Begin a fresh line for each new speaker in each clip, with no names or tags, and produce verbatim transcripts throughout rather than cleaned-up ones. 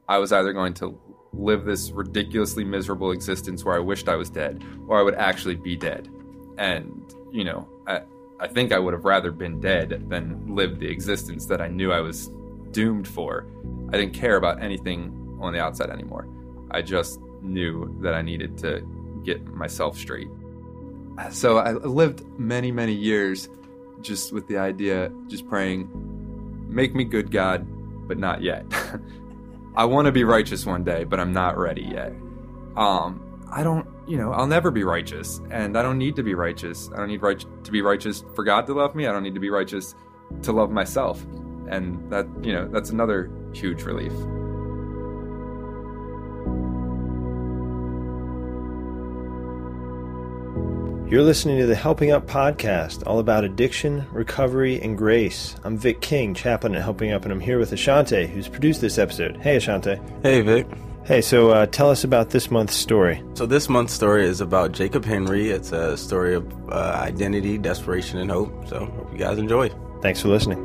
I was either going to live this ridiculously miserable existence where I wished I was dead, or I would actually be dead. And, you know, I, I think I would have rather been dead than lived the existence that I knew I was doomed for. I didn't care about anything on the outside anymore. I just knew that I needed to get myself straight. So I lived many, many years just with the idea, just praying, make me good, God, but not yet. I want to be righteous one day, but I'm not ready yet. Um, I don't, you know, I'll never be righteous, and I don't need to be righteous. I don't need right to be righteous for God to love me. I don't need to be righteous to love myself. And that, you know, that's another huge relief.
You're listening to the Helping Up podcast, all about addiction, recovery, and grace. I'm Vic King, chaplain at Helping Up, and I'm here with Ashante, who's produced this episode. Hey, Ashante.
Hey, Vic.
Hey, so uh, tell us about this month's story.
So this month's story is about Jacob Henry. It's a story of uh, identity, desperation, and hope. So hope you guys enjoy.
Thanks for listening.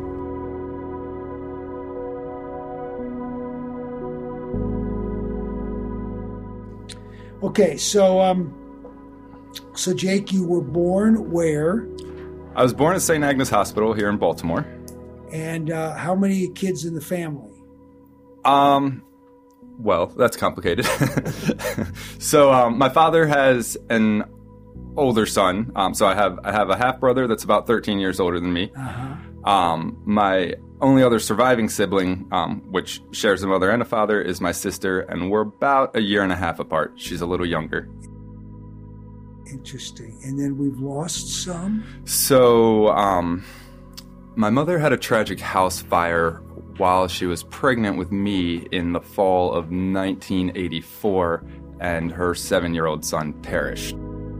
Okay, so um, so Jake, you were born where?
I was born at Saint Agnes Hospital here in Baltimore.
And uh, how many kids in the family?
Um, well, that's complicated. So um, my father has an older son. Um, so I have I have a half brother that's about thirteen years older than me.
Uh-huh.
Um, my only other surviving sibling, um, which shares a mother and a father, is my sister, and we're about a year and a half apart. She's a little younger.
Interesting. And then we've lost some?
So, um, my mother had a tragic house fire while she was pregnant with me in the fall of nineteen eighty-four, and her seven-year-old son perished.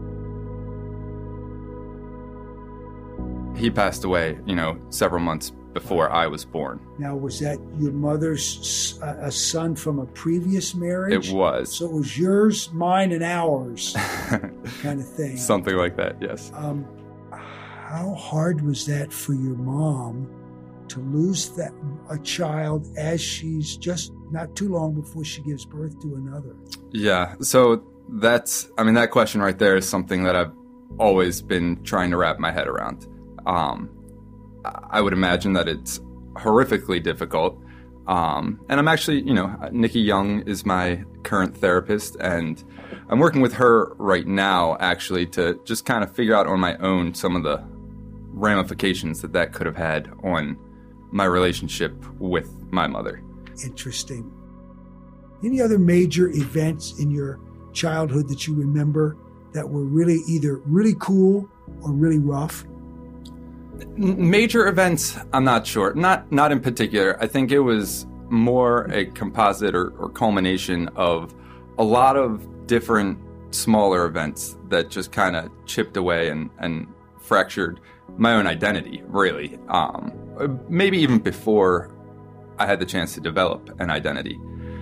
He passed away, you know, several months before I was born.
Now, was that your mother's uh, a son from a previous marriage?
It was.
So it was yours, mine, and ours kind of thing.
Something like that, yes.
Um, how hard was that for your mom to lose that a child as she's just not too long before she gives birth to another?
Yeah, so that's, I mean, that question right there is something that I've always been trying to wrap my head around. Um, I would imagine that it's horrifically difficult. Um, and I'm actually, you know, Nikki Young is my current therapist, and I'm working with her right now, actually, to just kind of figure out on my own some of the ramifications that that could have had on my relationship with my mother.
Interesting. Any other major events in your childhood that you remember that were really either really cool or really rough?
Major events, I'm not sure. Not not in particular. I think it was more a composite or, or culmination of a lot of different smaller events that just kind of chipped away and, and fractured my own identity, really. Um, maybe even before I had the chance to develop an identity.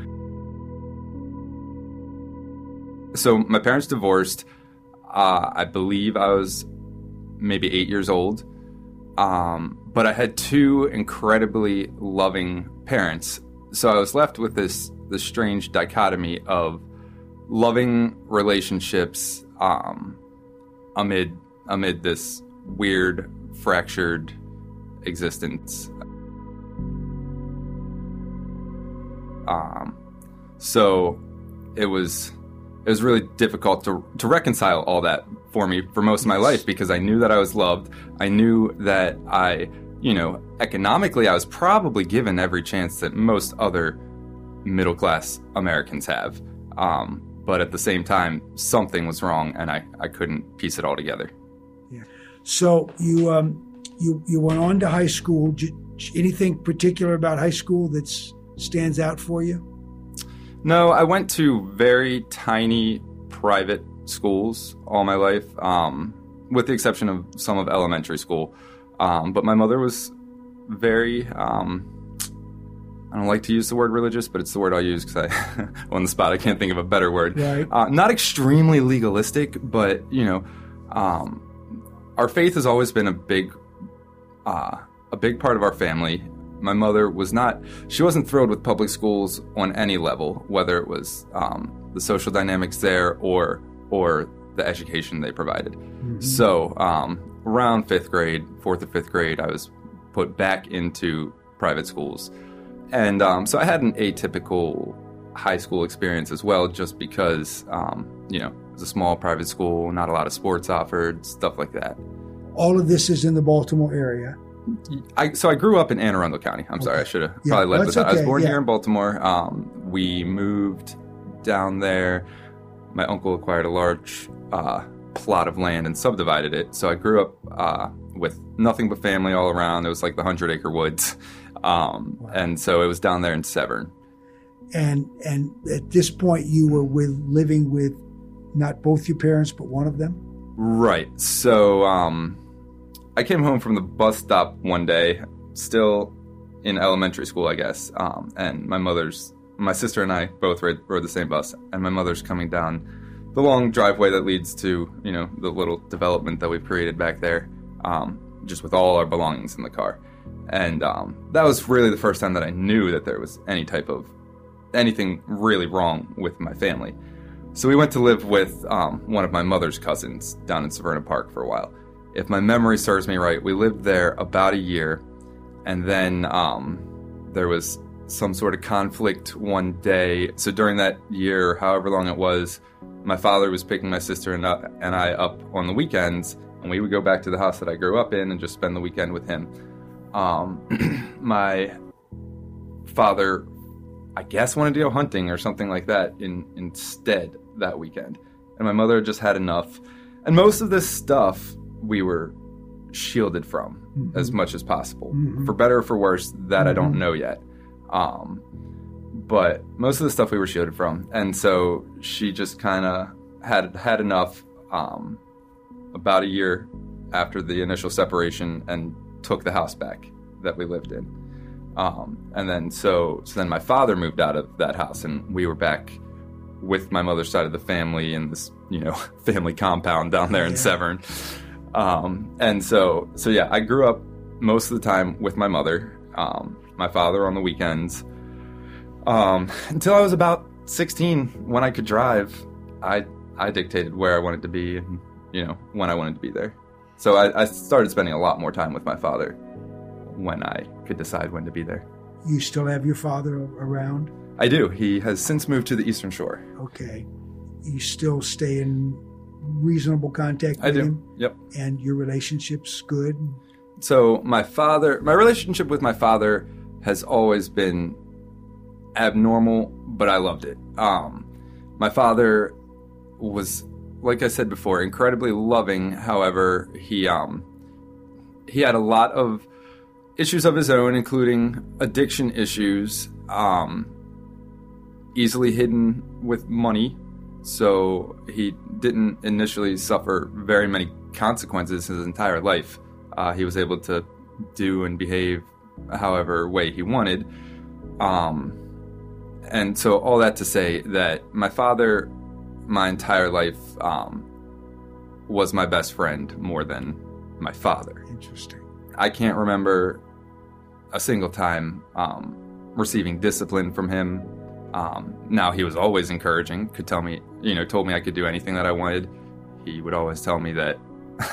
So my parents divorced. Uh, I believe I was maybe eight years old. Um, but I had two incredibly loving parents. So I was left with this, this strange dichotomy of loving relationships, um, amid, amid this weird, fractured existence. Um, so it was, it was really difficult to, to reconcile all that for me for most of my life, because I knew that I was loved. I knew that I, you know, economically, I was probably given every chance that most other middle-class Americans have. Um, but at the same time, something was wrong, and I, I couldn't piece it all together.
Yeah. So you um, you you went on to high school. Did, anything particular about high school that stands out for you?
No, I went to very tiny private schools all my life, um, with the exception of some of elementary school. Um, but my mother was very, um, I don't like to use the word religious, but it's the word I'll use because I, on the spot, I can't think of a better word.
Right.
Uh, not extremely legalistic, but, you know, um, our faith has always been a big, uh, a big part of our family. my mother was not, she wasn't thrilled with public schools on any level, whether it was um, the social dynamics there or or the education they provided. Mm-hmm. So um, around fifth grade, fourth or fifth grade, I was put back into private schools. And um, so I had an atypical high school experience as well, just because, um, you know, it was a small private school, not a lot of sports offered, stuff like that.
All of this is in the Baltimore area.
I, so I grew up in Anne Arundel County. I'm okay. sorry, I should have
yeah,
probably led with that.
Okay.
I was born
yeah.
here in Baltimore. Um, we moved down there. My uncle acquired a large uh, plot of land and subdivided it. So I grew up uh, with nothing but family all around. It was like the Hundred Acre Woods. Um, wow. And so it was down there in Severn.
And and at this point, you were with living with not both your parents, but one of them?
Right. So um, I came home from the bus stop one day, still in elementary school, I guess. Um, and my mother's, my sister and I both rode, rode the same bus. And my mother's coming down the long driveway that leads to, you know, the little development that we've created back there, um, just with all our belongings in the car. And um, that was really the first time that I knew that there was any type of, anything really wrong with my family. So we went to live with um, one of my mother's cousins down in Severna Park for a while. If my memory serves me right, we lived there about a year, and then um, there was some sort of conflict one day. So during that year, however long it was, my father was picking my sister and, uh, and I up on the weekends, and we would go back to the house that I grew up in and just spend the weekend with him. Um, my father, I guess, wanted to go hunting or something like that in, instead that weekend. And my mother just had enough. And most of this stuff we were shielded from mm-hmm. as much as possible. Mm-hmm. For better or for worse, that mm-hmm. I don't know yet. Um, but most of the stuff we were shielded from. And so she just kind of had had enough um, about a year after the initial separation and took the house back that we lived in. Um, and then so, so then my father moved out of that house, and we were back with my mother's side of the family in this, you know, family compound down there in yeah. Severn. Um, and so, so yeah, I grew up most of the time with my mother, um, my father on the weekends, um, until I was about sixteen. When I could drive, I, I dictated where I wanted to be and, you know, when I wanted to be there. So I, I started spending a lot more time with my father when I could decide when to be there.
You still have your father around?
I do. He has since moved to the Eastern Shore.
Okay. You still stay in reasonable contact with
I do.
him?
Yep.
And your relationship's good?
So my father, my relationship with my father has always been abnormal, but I loved it. Um, my father was, like I said before, incredibly loving. However, he um, he had a lot of issues of his own, including addiction issues, um, easily hidden with money. So he didn't initially suffer very many consequences his entire life. Uh, he was able to do and behave however way he wanted. Um, and so all that to say that my father, my entire life, um, was my best friend more than my father.
Interesting.
I can't remember a single time um, receiving discipline from him. Um, now, he was always encouraging, could tell me, you know, told me I could do anything that I wanted. He would always tell me that,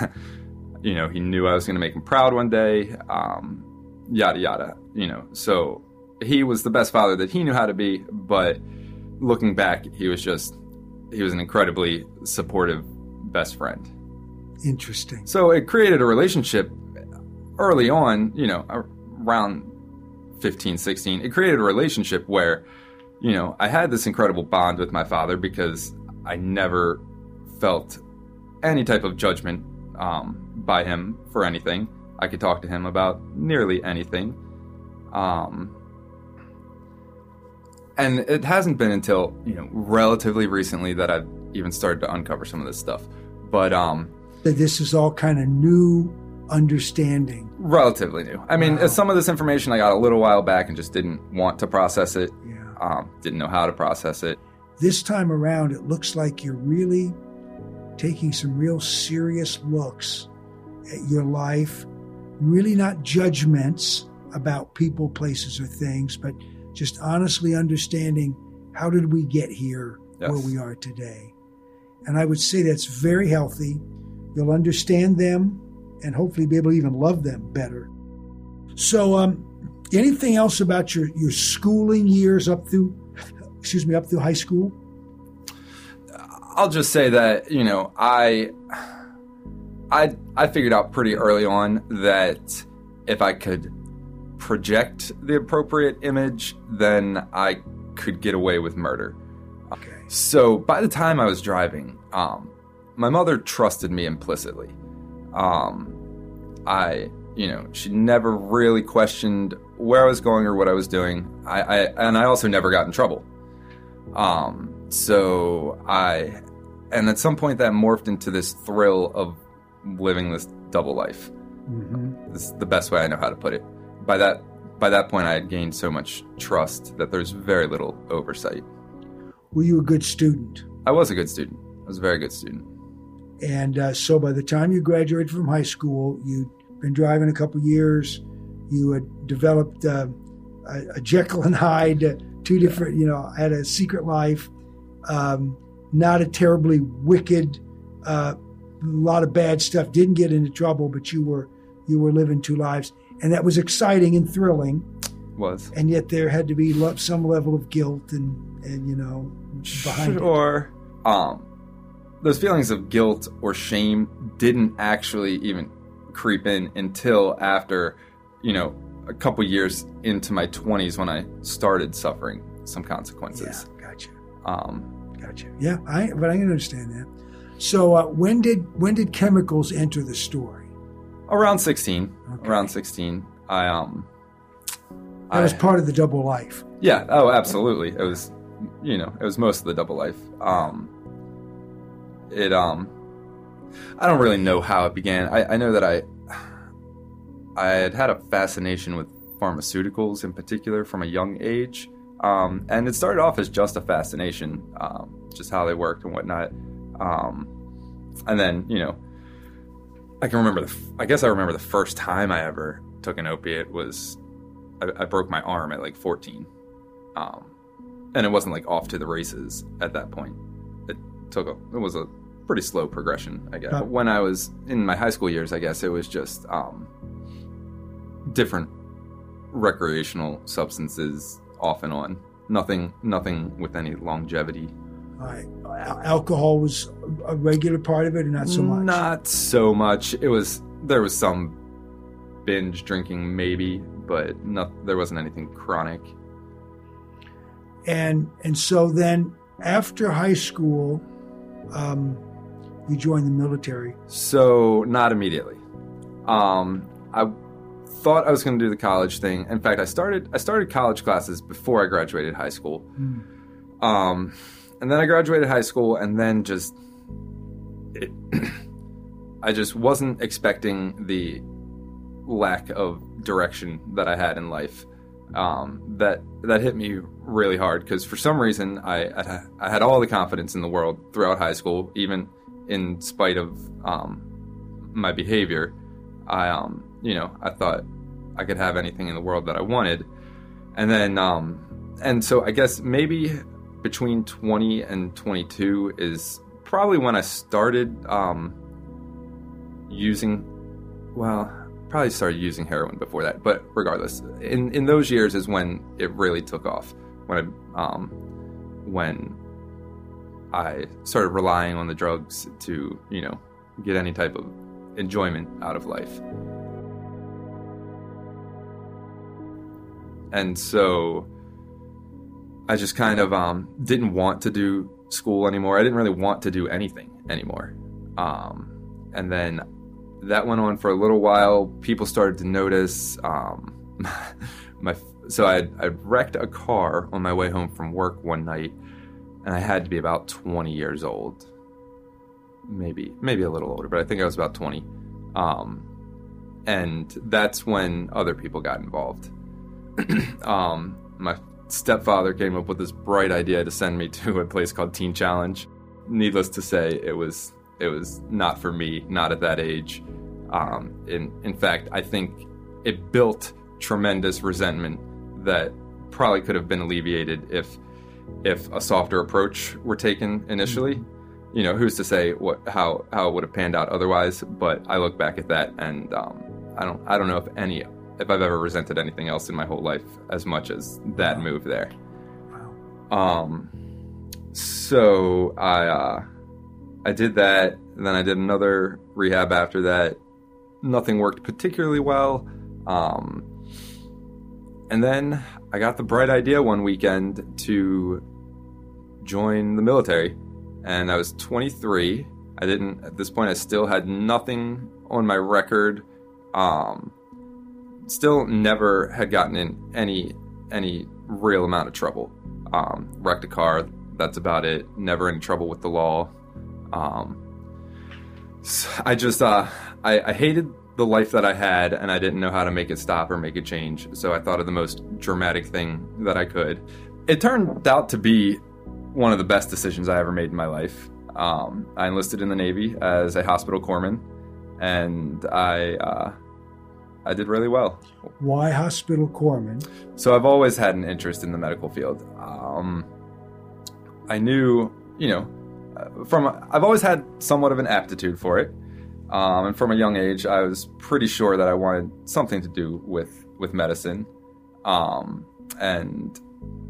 you know, he knew I was going to make him proud one day, um, yada, yada, you know. So he was the best father that he knew how to be, but looking back, he was just, he was an incredibly supportive best friend.
Interesting.
So it created a relationship early on, you know, around fifteen, sixteen. It created a relationship where, you know, I had this incredible bond with my father because I never felt any type of judgment um, by him for anything. I could talk to him about nearly anything. Um, and it hasn't been until, you know, relatively recently that I've even started to uncover some of this stuff. But um,
that this is all kind of new understanding.
Relatively new. I mean,
Wow.
some of this information I got a little while back and just didn't want to process it.
Yeah.
Um, didn't know how to process it.
This time around, it looks like you're really taking some real serious looks at your life. Really not judgments, about people, places, or things, but just honestly understanding how did we get here
Yes.
where we are today. And I would say that's very healthy. You'll understand them and hopefully be able to even love them better. So um, anything else about your, your schooling years up through, excuse me, up through high school?
I'll just say that, you know, I, I, I figured out pretty early on that if I could project the appropriate image, then I could get away with murder.
Okay.
So by the time I was driving, um, my mother trusted me implicitly. Um, I, you know, she never really questioned where I was going or what I was doing. I, I and I also never got in trouble. Um, so I, and at some point that morphed into this thrill of living this double life.
Mm-hmm.
This is the best way I know how to put it. By that, by that point, I had gained so much trust that there's very little oversight.
Were you a good student?
I was a good student. I was a very good student.
And uh, so by the time you graduated from high school, you'd been driving a couple years. You had developed uh, a, a Jekyll and Hyde, uh, two different, you know, had a secret life, um, not a terribly wicked, uh, a lot of bad stuff, didn't get into trouble, but you were you were living two lives. And that was exciting and thrilling.
Was.
And yet there had to be lo- some level of guilt and, and you know, behind it.
Sure. Um, those feelings of guilt or shame didn't actually even creep in until after, you know, a couple years into my twenties when I started suffering some consequences.
Yeah, gotcha.
Um,
Gotcha. Yeah, I but I can understand that. So uh, when did when did chemicals enter the story?
around sixteen.
Okay.
Around sixteen. I um.
That was
I,
part of the double life.
Yeah. Oh, absolutely. It was, you know, it was most of the double life. Um. It um. I don't really know how it began. I, I know that I. I had had a fascination with pharmaceuticals in particular from a young age. Um, and it started off as just a fascination, um, just how they worked and whatnot. Um, and then, you know, I can remember, the, I guess I remember the first time I ever took an opiate was, I, I broke my arm at like fourteen. Um, and it wasn't like off to the races at that point. It took a, it was a pretty slow progression, I guess.
Huh.
When I was in my high school years, I guess it was just, um, different recreational substances off and on. Nothing, nothing with any longevity.
All right. Al- alcohol was a regular part of it, or not so much?
Not so much. It was, there was some binge drinking maybe, but not, there wasn't anything chronic.
And and so then after high school, um, you joined the military.
So not immediately. Um, I thought I was going to do the college thing. In fact, I started, I started college classes before I graduated high school.
Mm.
Um, and then I graduated high school, and then just, it, I just wasn't expecting the lack of direction that I had in life. Um, that, that hit me really hard because for some reason I, I, I had all the confidence in the world throughout high school, even in spite of, um, my behavior. I, um, you know, I thought I could have anything in the world that I wanted. And then, um, and so I guess maybe between twenty and twenty-two is probably when I started, um, using, well, probably started using heroin before that, but regardless, in, in those years is when it really took off. When I, um, when I started relying on the drugs to, you know, get any type of enjoyment out of life. And so I just kind of um, didn't want to do school anymore. I didn't really want to do anything anymore. Um, and then that went on for a little while. People started to notice. Um, my so I I wrecked a car on my way home from work one night, and I had to be about twenty years old, maybe maybe a little older, but I think I was about twenty. Um, and that's when other people got involved. um, my stepfather came up with this bright idea to send me to a place called Teen Challenge. Needless to say, it was it was not for me, not at that age. Um, in in fact, I think it built tremendous resentment that probably could have been alleviated if if a softer approach were taken initially. Mm-hmm. You know, who's to say what how how it would have panned out otherwise? But I look back at that, and um, I don't I don't know if any if I've ever resented anything else in my whole life as much as that wow. move there. Wow. Um. So I uh, I did that, and then I did another rehab after that. Nothing worked particularly well. Um, and then I got the bright idea one weekend to join the military. And I was twenty-three. I didn't, at this point, I still had nothing on my record. Um, still never had gotten in any any real amount of trouble. Um, wrecked a car, that's about it. Never in trouble with the law. Um, so I just, uh, I, I hated the life that I had, and I didn't know how to make it stop or make it change. So I thought of the most dramatic thing that I could. It turned out to be one of the best decisions I ever made in my life. Um, I enlisted in the Navy as a hospital corpsman, and I uh, I did really well.
Why hospital corpsman?
So I've always had an interest in the medical field. Um, I knew, you know, from I've always had somewhat of an aptitude for it. Um, and from a young age, I was pretty sure that I wanted something to do with, with medicine. Um, and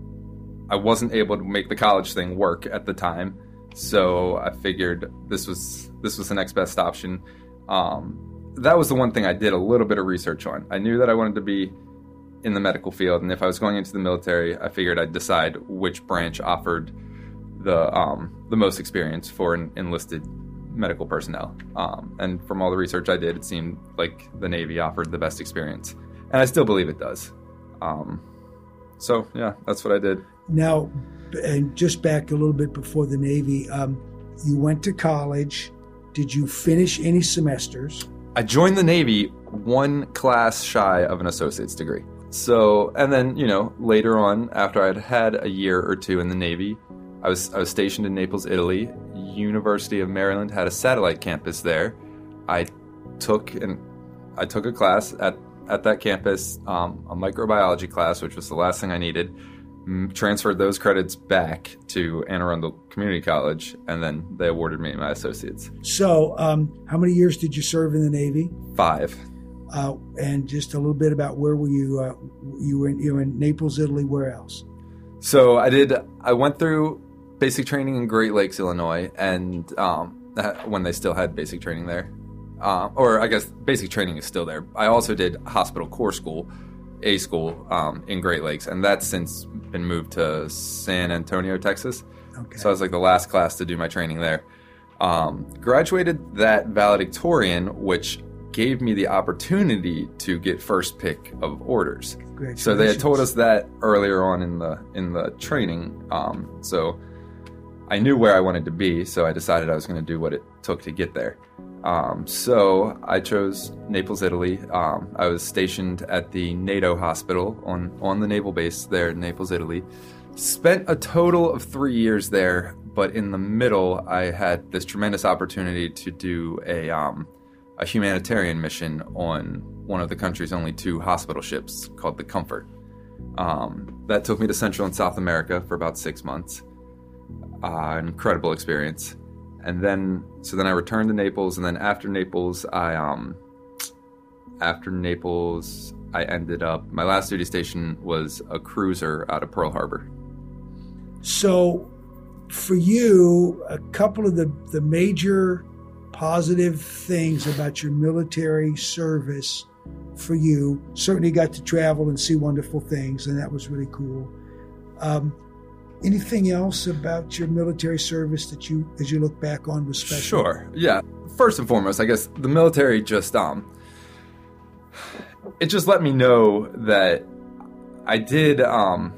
I wasn't able to make the college thing work at the time. So I figured this was this was the next best option. Um, that was the one thing I did a little bit of research on. I knew that I wanted to be in the medical field. And if I was going into the military, I figured I'd decide which branch offered the um, the most experience for an enlisted medical personnel. Um, and from all the research I did, it seemed like the Navy offered the best experience. And I still believe it does. Um, so, yeah, that's what I did.
Now, and just back a little bit before the Navy, um, you went to college. Did you finish any semesters?
I joined the Navy one class shy of an associate's degree. So, and then, you know, later on, after I'd had a year or two in the Navy, I was I was stationed in Naples, Italy. University of Maryland had a satellite campus there. I took an I took a class at, at that campus, um, a microbiology class, which was the last thing I needed. M- transferred those credits back to Anne Arundel Community College, and then they awarded me my associates.
So, um, how many years did you serve in the Navy?
Five.
Uh, and just a little bit about where were you? Uh, you were in, you were in Naples, Italy. Where else?
So I did. I went through basic training in Great Lakes, Illinois, and um, when they still had basic training there. Uh, or I guess basic training is still there. I also did hospital corps school, A school, um, in Great Lakes, and that's since been moved to San Antonio, Texas. Okay. So I was like the last class to do my training there. Um, graduated that valedictorian, which gave me the opportunity to get first pick of orders. So they had told us that earlier on in the in the training. Um, so I knew where I wanted to be, so I decided I was going to do what it took to get there. Um, so I chose Naples, Italy. Um, I was stationed at the NATO hospital on, on the naval base there in Naples, Italy. Spent a total of three years there, but in the middle, I had this tremendous opportunity to do a um, a humanitarian mission on one of the country's only two hospital ships called the Comfort. Um, that took me to Central and South America for about six months. Uh, incredible experience. And then, so then I returned to Naples, and then after Naples, I, um, after Naples, I ended up, my last duty station was a cruiser out of Pearl Harbor.
So for you, a couple of the, the major positive things about your military service for you, certainly got to travel and see wonderful things, and that was really cool. Um, anything else about your military service that you, as you look back on, was special?
Sure. Yeah. First and foremost, I guess the military just, um, it just let me know that I did, um,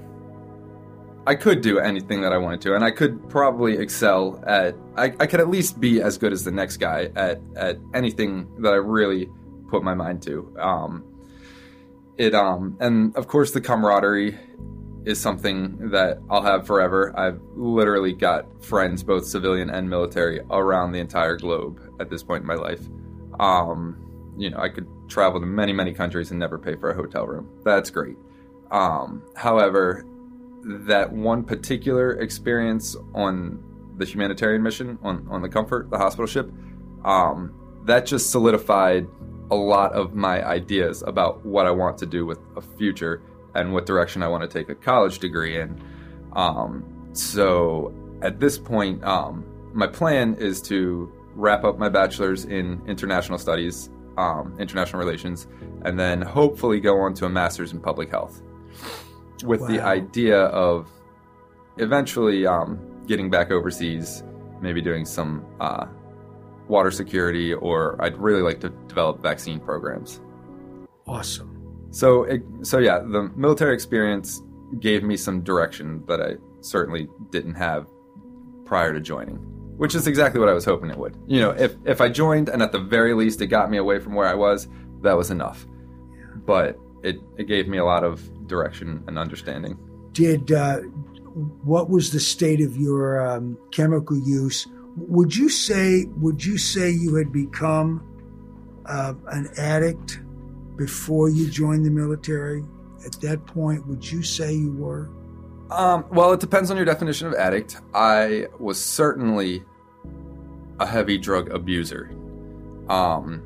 I could do anything that I wanted to, and I could probably excel at, I, I could at least be as good as the next guy at, at anything that I really put my mind to. Um, it, um, and of course the camaraderie is something that I'll have forever. I've literally got friends, both civilian and military, around the entire globe at this point in my life. Um, you know, I could travel to many, many countries and never pay for a hotel room. That's great. Um, however, that one particular experience on the humanitarian mission, on, on the Comfort, the hospital ship, um, that just solidified a lot of my ideas about what I want to do with a future and what direction I want to take a college degree in. Um, so at this point, um, my plan is to wrap up my bachelor's in international studies, um, international relations, and then hopefully go on to a master's in public health, with wow. the idea of eventually um, getting back overseas, maybe doing some uh, water security, or I'd really like to develop vaccine programs.
Awesome.
So, it, so yeah, the military experience gave me some direction that I certainly didn't have prior to joining, which is exactly what I was hoping it would. You know, if, if I joined and at the very least it got me away from where I was, that was enough. Yeah. But it, it gave me a lot of direction and understanding.
Did, uh, what was the state of your um, chemical use? Would you say, would you say you had become uh, an addict before you joined the military? At that point, would you say you were?
Um, well, it depends on your definition of addict. I was certainly a heavy drug abuser. Um,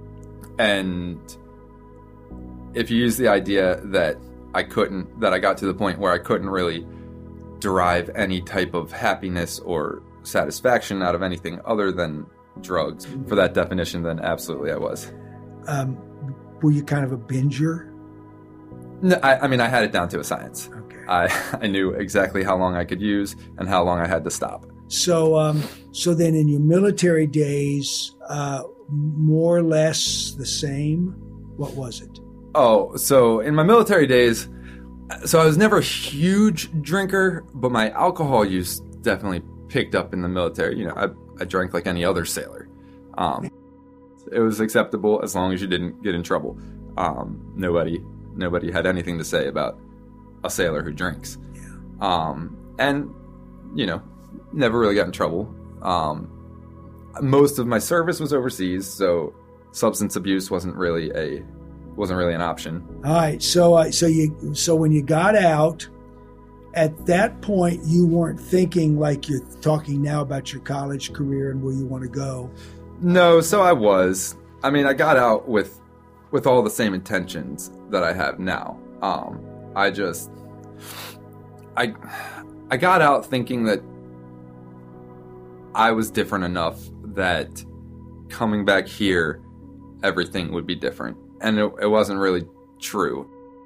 and if you use the idea that I couldn't, that I got to the point where I couldn't really derive any type of happiness or satisfaction out of anything other than drugs, for that definition, then absolutely I was.
Um, were you kind of a binger?
No, I, I mean, I had it down to a science.
Okay.
I, I knew exactly how long I could use and how long I had to stop.
So, um, so then in your military days, uh, more or less the same? What was it?
Oh, so in my military days, so I was never a huge drinker, but my alcohol use definitely picked up in the military. You know, I, I drank like any other sailor. Um, it was acceptable as long as you didn't get in trouble. Um, nobody, nobody had anything to say about a sailor who drinks.
Yeah.
Um, and, you know, never really got in trouble. Um, most of my service was overseas, so substance abuse wasn't really a wasn't really an option.
All right. So, uh, so you so when you got out, at that point, you weren't thinking like you're talking now about your college career and where you want to go.
No, so I was. I mean, I got out with with all the same intentions that I have now. Um, I just, I, I got out thinking that I was different enough that coming back here, everything would be different. And it, it wasn't really true.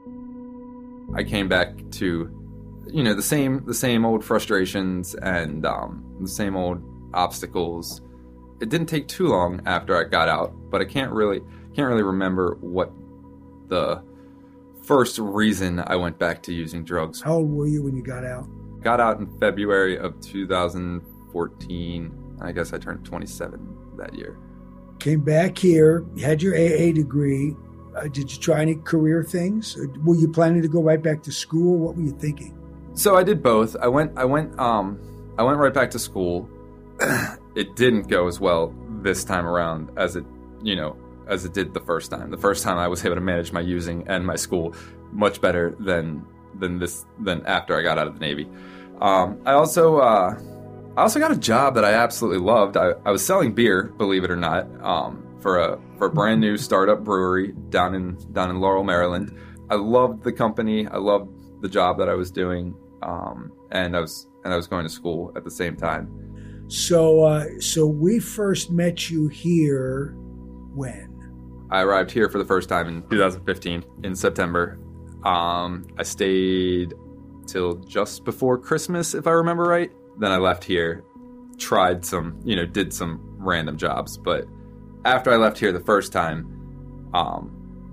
I came back to, you know, the same the same old frustrations and um, the same old obstacles. It didn't take too long after I got out, but I can't really can't really remember what the first reason I went back to using drugs.
How old were you when you got out?
Got out in February of two thousand fourteen. I guess I turned twenty-seven that year.
Came back here, you had your A A degree. Uh, did you try any career things? Or were you planning to go right back to school? What were you thinking?
So I did both. I went I went um I went right back to school. It didn't go as well this time around as it, you know, as it did the first time. The first time I was able to manage my using and my school much better than than this than after I got out of the Navy. Um, I also uh, I also got a job that I absolutely loved. I, I was selling beer, believe it or not, um, for a for a brand new startup brewery down in down in Laurel, Maryland. I loved the company. I loved the job that I was doing, um, and I was and I was going to school at the same time.
So, uh, so we first met you here when?
I arrived here for the first time in two thousand fifteen in September. Um, I stayed till just before Christmas, if I remember right. Then I left here, tried some, you know, did some random jobs. But after I left here the first time, um,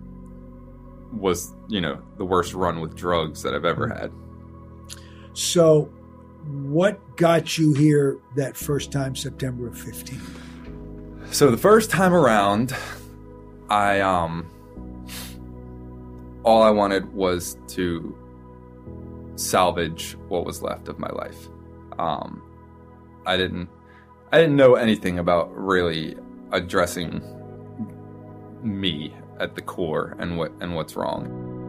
was, you know, the worst run with drugs that I've ever had.
So what got you here that first time, September of fifteen?
So the first time around, I, um, all I wanted was to salvage what was left of my life. Um, I didn't, I didn't know anything about really addressing me at the core and what and what's wrong.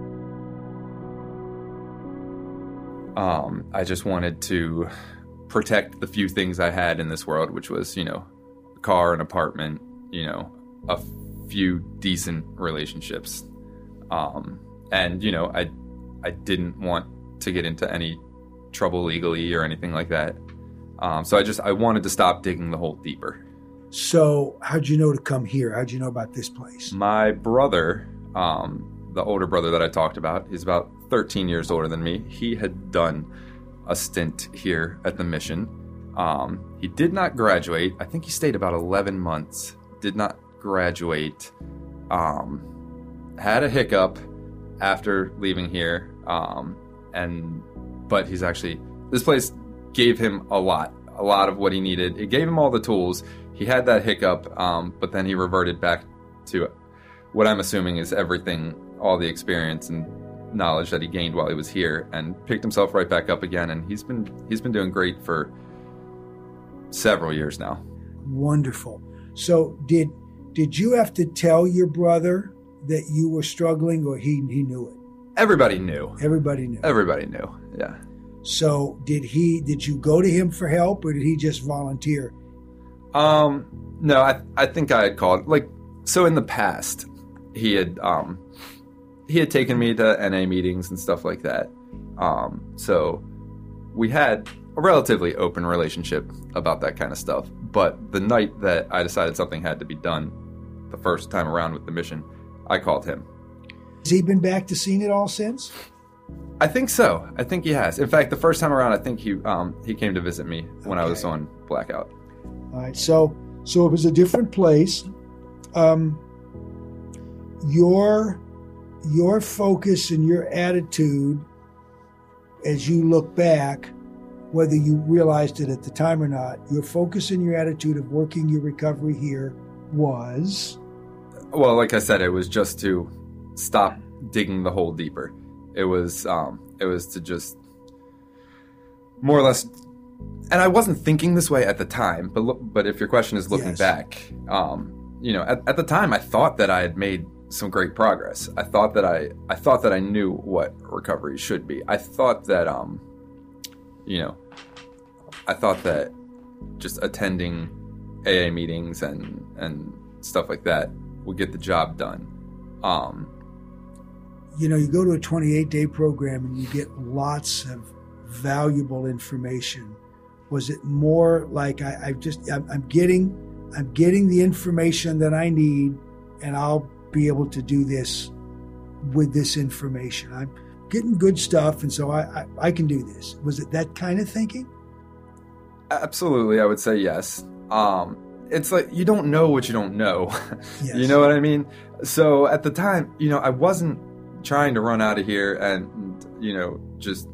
Um, I just wanted to protect the few things I had in this world, which was, you know, a car, an apartment, you know, a few decent relationships. Um, and, you know, I, I didn't want to get into any trouble legally or anything like that. Um, so I just, I wanted to stop digging the hole deeper.
So how'd you know to come here? How'd you know about this place?
My brother, um, the older brother that I talked about, he's about thirteen years older than me. He had done a stint here at the mission. Um, he did not graduate. I think he stayed about eleven months. Did not graduate. Um, had a hiccup after leaving here. Um, and, but he's actually, this place gave him a lot, a lot of what he needed. It gave him all the tools. He had that hiccup, um, but then he reverted back to what I'm assuming is everything, all the experience and knowledge that he gained while he was here, and picked himself right back up again. And he's been he's been doing great for several years now.
Wonderful. So did did you have to tell your brother that you were struggling, or he he knew it?
Everybody knew.
Everybody knew.
Everybody knew. Yeah.
So did he? Did you go to him for help, or did he just volunteer?
Um, no, I I think I had called. Like, so in the past, he had um he had taken me to N A meetings and stuff like that. Um, so we had a relatively open relationship about that kind of stuff. But the night that I decided something had to be done, the first time around with the mission, I called him.
Has he been back to seeing it all since?
I think so. I think he has. In fact, the first time around, I think he um, he came to visit me when
Okay.
I was on blackout.
All right. So so it was a different place. Um, your your focus and your attitude, as you look back, whether you realized it at the time or not, your focus and your attitude of working your recovery here was?
Well, like I said, it was just to stop digging the hole deeper. It was um, it was to just more or less, and I wasn't thinking this way at the time. But look, but if your question is looking
Yes.
back, um, you know, at, at the time I thought that I had made some great progress. I thought that I I thought that I knew what recovery should be. I thought that um, you know, I thought that just attending A A meetings and and stuff like that would get the job done. Um,
You know, you go to a twenty-eight day program and you get lots of valuable information. Was it more like I, I just I'm, I'm getting I'm getting the information that I need, and I'll be able to do this with this information. I'm getting good stuff, and so I, I, I can do this. Was it that kind of thinking?
Absolutely, I would say yes. Um, it's like you don't know what you don't know.
Yes.
You know what I mean? So at the time, you know, I wasn't trying to run out of here and, you know, just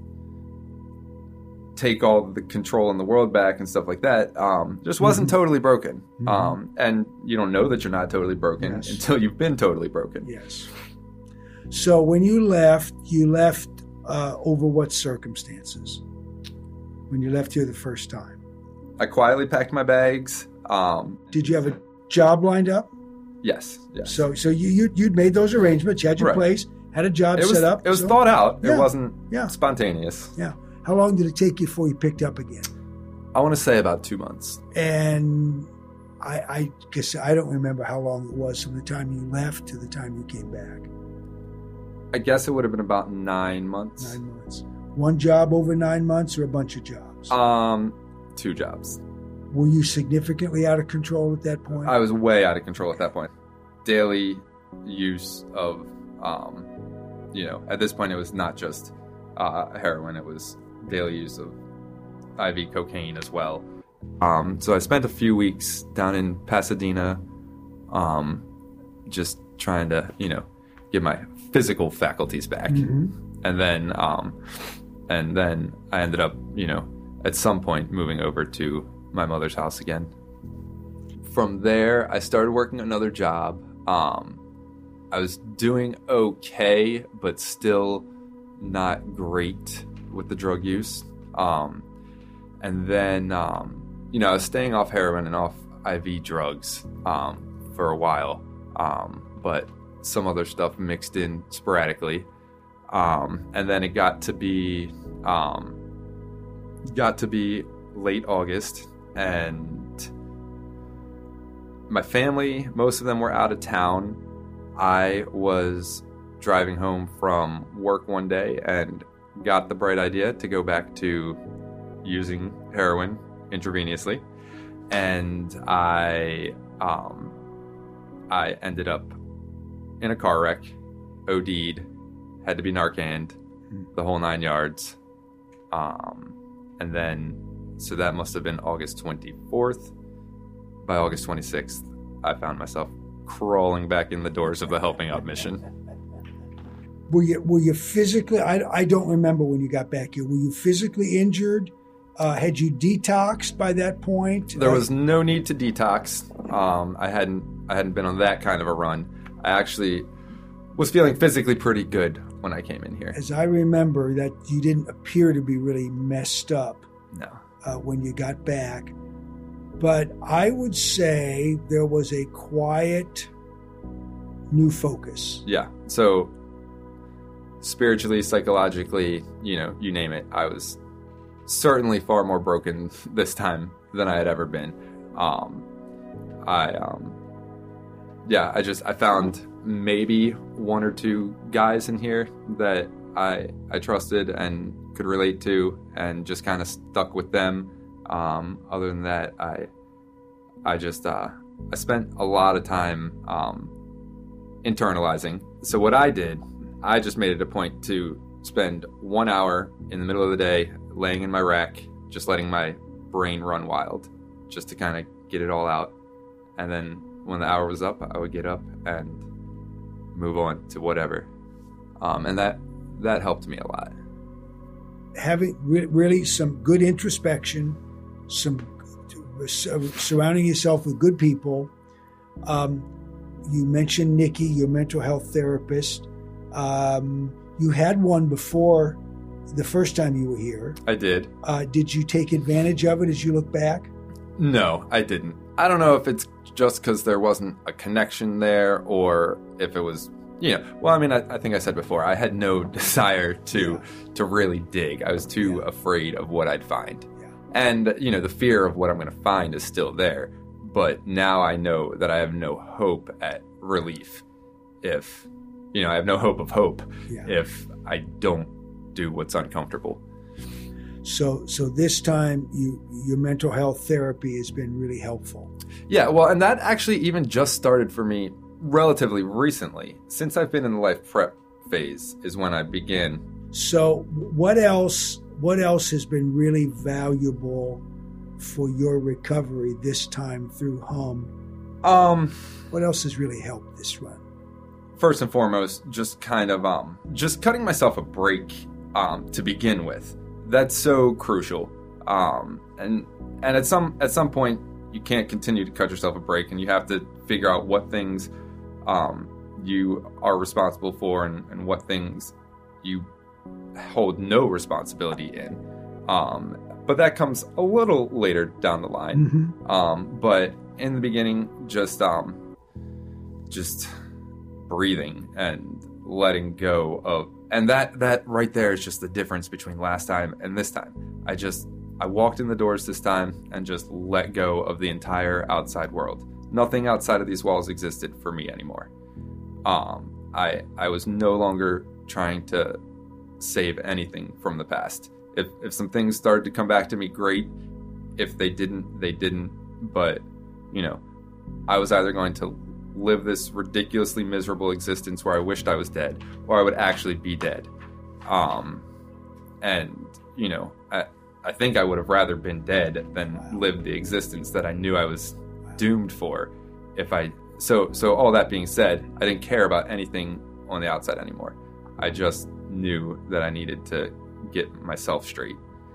take all the control in the world back and stuff like that. Um, just wasn't
Mhm.
totally broken.
Mhm.
Um, and you don't know that you're not totally broken
Yes.
until you've been totally broken.
Yes. So when you left, you left uh, over what circumstances? When you left here the first time?
I quietly packed my bags. Um,
Did you have a job lined up?
yes, yes.
So so you, you, you'd made those arrangements. You had your
Right.
place, had a job
it was
set up.
it was
so-
thought out.
Yeah.
It wasn't
Yeah.
spontaneous.
Yeah. How long did it take you before you picked up again?
I want to say about two months.
And I, I guess I don't remember how long it was from the time you left to the time you came back.
I guess it would have been about nine months.
Nine months. One job over nine months or a bunch of jobs?
Um, two jobs.
Were you significantly out of control at that point?
I was way out of control at that point. Daily use of, um, you know, at this point it was not just uh, heroin. It was daily use of I V cocaine as well. Um, so I spent a few weeks down in Pasadena, um, just trying to, you know, get my physical faculties back.
Mhm.
And then, um, and then I ended up, you know, at some point moving over to my mother's house again. From there, I started working another job. Um, I was doing okay, but still not great with the drug use. Um, and then, um, you know, I was staying off heroin and off I V drugs um, for a while. Um, but some other stuff mixed in sporadically. Um, and then it got to be um, got to be late August, and my family, most of them were out of town. I was driving home from work one day and got the bright idea to go back to using heroin intravenously, and I um, I ended up in a car wreck, O D'd, had to be Narcaned, the whole nine yards. Um, and then, so that must have been August twenty-fourth. By August twenty-sixth, I found myself crawling back in the doors of the Helping Up mission.
Were you were you physically? I, I don't remember when you got back here. Were you physically injured? Uh, had you detoxed by that point?
There was no need to detox. Um, I hadn't I hadn't been on that kind of a run. I actually was feeling physically pretty good when I came in here.
As I remember, that you didn't appear to be really messed up.
No.
Uh, when you got back. But I would say there was a quiet new focus.
Yeah. So spiritually, psychologically, you know, you name it, I was certainly far more broken this time than I had ever been. Um, I, um, yeah, I just, I found maybe one or two guys in here that I, I trusted and could relate to, and just kind of stuck with them. Um, other than that, I, I just, uh, I spent a lot of time, um, internalizing. So what I did, I just made it a point to spend one hour in the middle of the day laying in my rack, just letting my brain run wild, just to kind of get it all out. And then when the hour was up, I would get up and move on to whatever. Um, and that, that helped me a lot.
Having re- really some good introspection, some surrounding yourself with good people. Um, you mentioned Nikki, your mental health therapist. Um, you had one before the first time you were here.
I did.
Uh, did you take advantage of it as you look back?
No, I didn't. I don't know if it's just because there wasn't a connection there, or if it was, you know, well, I mean, I, I think I said before, I had no desire to yeah. to really dig. I was too yeah. afraid of what I'd find. Yeah. And, you know, the fear of what I'm going to find is still there. But now I know that I have no hope at relief if, you know, I have no hope of hope yeah. if I don't do what's uncomfortable.
So so this time, you your mental health therapy has been really helpful.
Yeah, well, and that actually even just started for me relatively recently. Since I've been in the life prep phase is when I began. So
what else, what else has been really valuable for your recovery this time through Hum?
Um,
what else has really helped this run?
First and foremost, just kind of um, just cutting myself a break um, to begin with. That's so crucial. Um, and and at some at some point, you can't continue to cut yourself a break, and you have to figure out what things um, you are responsible for, and, and what things you hold no responsibility in. Um, but that comes a little later down the line.
Mm-hmm.
Um, but in the beginning, just um, just breathing and letting go of, and that that right there is just the difference between last time and this time. I just I walked in the doors this time and just let go of the entire outside world. Nothing outside of these walls existed for me anymore. Um, I I was no longer trying to save anything from the past. If if some things started to come back to me, great. If they didn't, they didn't. But, you know, I was either going to live this ridiculously miserable existence where I wished I was dead, or I would actually be dead. Um, and, you know, I, I think I would have rather been dead than wow. live the existence that I knew I was doomed for. If I so so all that being said, I didn't care about anything on the outside anymore. I just knew that I needed to get myself straight.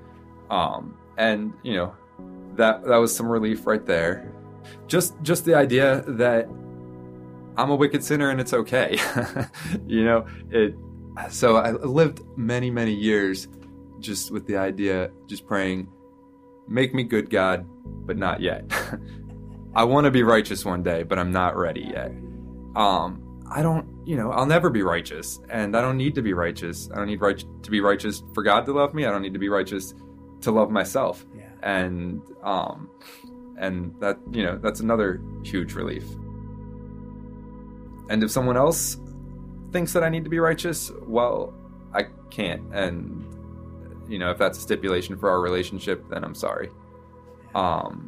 Um, and, you know, that that was some relief right there. Just just the idea that I'm a wicked sinner and it's okay. you know, it. So I lived many, many years just with the idea, just praying, make me good, God, but not yet. I want to be righteous one day, but I'm not ready yet. Um, I don't, you know, I'll never be righteous, and I don't need to be righteous. I don't need right to be righteous for God to love me. I don't need to be righteous to love myself.
Yeah.
And um, and that, you know, that's another huge relief. And if someone else thinks that I need to be righteous, well, I can't. And you know, if that's a stipulation for our relationship, then I'm sorry. Um.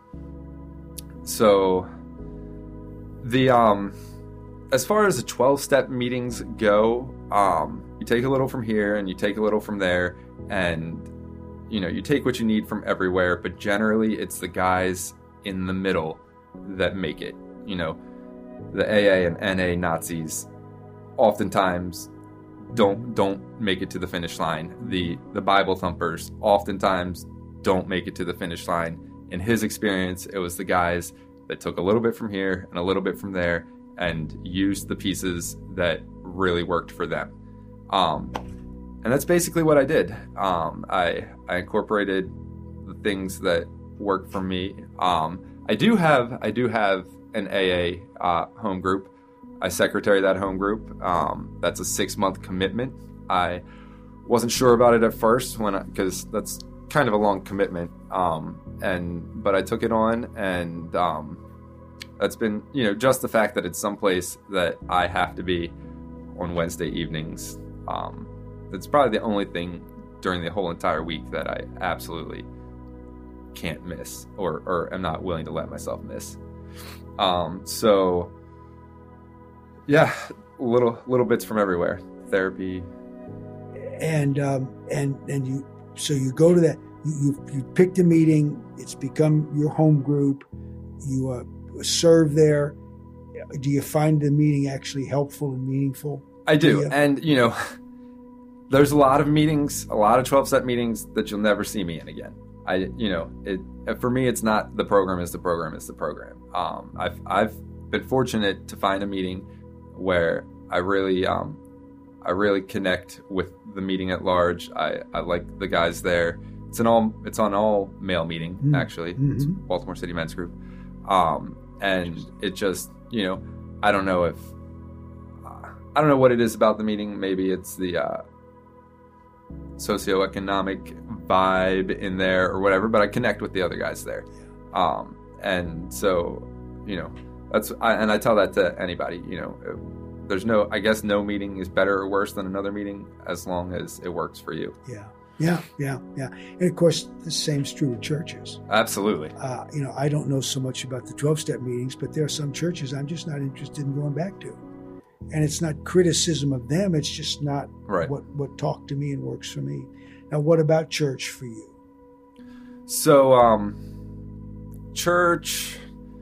So the um. As far as the twelve-step meetings go, um, you take a little from here and you take a little from there, and you know, you take what you need from everywhere, but generally it's the guys in the middle that make it. You know, the A A and N A Nazis oftentimes don't don't make it to the finish line. The the Bible thumpers oftentimes don't make it to the finish line. In his experience, it was the guys that took a little bit from here and a little bit from there and used the pieces that really worked for them. Um, and that's basically what I did. Um, I, I incorporated the things that work for me. Um, I do have I do have an A A uh, home group. I secretary that home group. Um, that's a six month commitment. I wasn't sure about it at first when because that's kind of a long commitment. Um, and but I took it on, and um, that's been, you know, just the fact that it's someplace that I have to be on Wednesday evenings. Um, it's probably the only thing during the whole entire week that I absolutely can't miss, or, or am not willing to let myself miss. Um, so, yeah, little little bits from everywhere. Therapy,
and um, and and you. So you go to that. You you picked a meeting. It's become your home group. You uh, serve there. Do you find the meeting actually helpful and meaningful?
I do,
Yeah.
and you know, there's a lot of meetings, a lot of twelve-step meetings that you'll never see me in again. I, you know, it for me, it's not the program is the program is the program. Um, I've I've been fortunate to find a meeting where I really um, I really connect with the meeting at large. I, I like the guys there. It's an all it's an all male meeting
Mm-hmm.
actually. It's
Mhm.
Baltimore City Men's Group, um, and it just, you know, I don't know if uh, I don't know what it is about the meeting. Maybe it's the uh, socioeconomic vibe in there or whatever, but I connect with the other guys there. Um, and so, you know, that's, I, and I tell that to anybody, you know, there's no, I guess no meeting is better or worse than another meeting as long as it works for you.
Yeah, yeah, yeah, yeah. And of course, the same's true with churches.
Absolutely.
Uh, you know, I don't know so much about the twelve-step meetings, but there are some churches I'm just not interested in going back to. And it's not criticism of them. It's just not
Right.
what, what talked to me and works for me. Now, what about church for you?
So, um, church,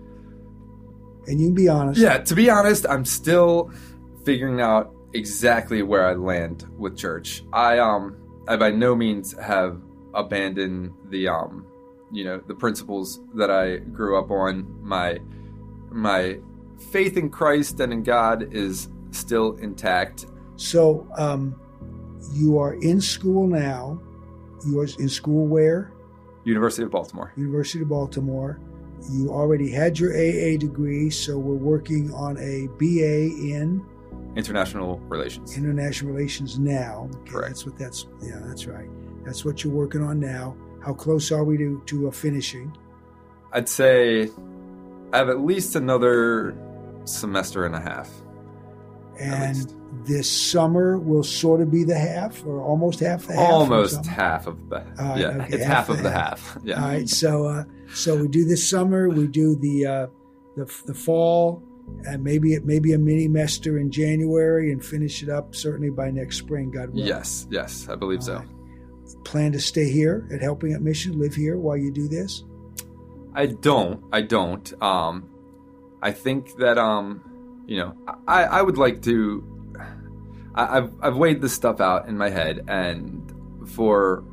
And you can be honest.
yeah, to be honest, I'm still figuring out exactly where I land with church. I, um, I by no means have abandoned the, um, you know, the principles that I grew up on. My, my faith in Christ and in God is still intact.
So um, you are in school now. You are in school where?
University of Baltimore.
University of Baltimore. You already had your A A degree, so we're working on a B A in
International Relations.
International Relations now. Okay,
Correct.
That's what that's, yeah, that's right. That's what you're working on now. How close are we to, to uh, finishing?
I'd say I have at least another semester and a half.
And
least.
this summer will sort of be the half or almost half the half? or
Almost
something?
half of the,
right,
yeah,
okay,
it's
half
half of
the
the
half.
half. Yeah.
All right, so uh, so we do this summer, we do the uh, the the fall, and maybe maybe a mini mester in January, and finish it up certainly by next spring, God willing.
Yes, yes, I believe so.
All right. Plan to stay here at Helping Up Mission, live here while you do this?
I don't. I don't. Um, I think that um, you know, I, I would like to. I, I've I've weighed this stuff out in my head, and for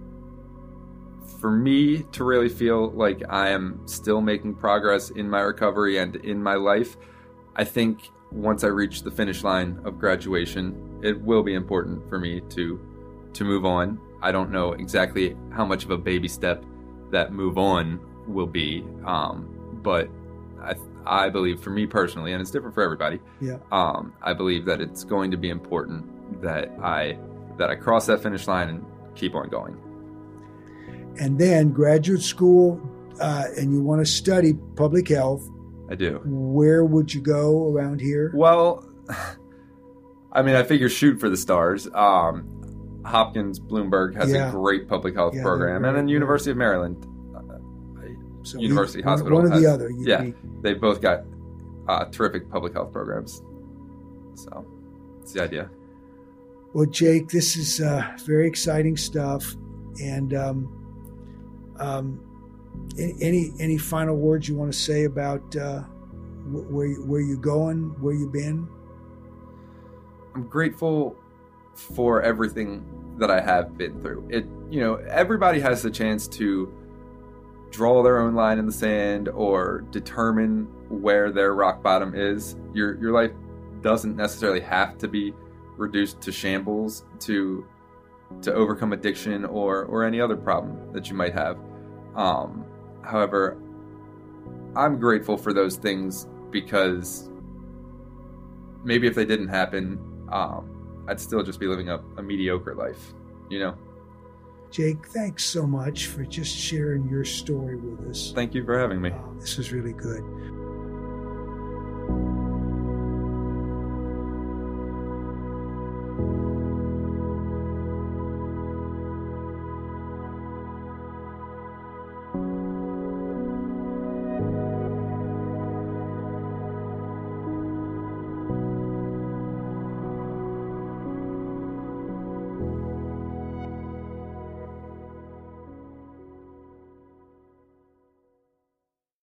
for me to really feel like I am still making progress in my recovery and in my life, I think once I reach the finish line of graduation, it will be important for me to to move on. I don't know exactly how much of a baby step that move on will be, um, but I I believe, for me personally, and it's different for everybody.
Yeah.
Um, I believe that it's going to be important that I that I cross that finish line and keep on going.
And then graduate school, uh, and you want to study public health.
I do.
Where would you go around here?
Well, I mean, I figure shoot for the stars. Um, Hopkins Bloomberg has
Yeah.
a great public health
Yeah,
program,
they're
and then
great.
University of Maryland, uh,
So
University
either- one-
Hospital.
One or
has-
the other. You'd
Yeah,
be-
they've both got uh, terrific public health programs. So, it's the idea.
Well, Jake, this is uh, very exciting stuff. And um, um, a- any any final words you want to say about uh, wh- where you, where you going, where you been?
I'm grateful for everything that I have been through. It, you know, everybody has the chance to draw their own line in the sand or determine where their rock bottom is. Your your life doesn't necessarily have to be reduced to shambles to to overcome addiction or or any other problem that you might have. Um, however, I'm grateful for those things because maybe if they didn't happen, um, I'd still just be living a, a mediocre life, you know?
Jake, thanks so much for just sharing your story with us.
Thank you for having me.
Uh, this was really good.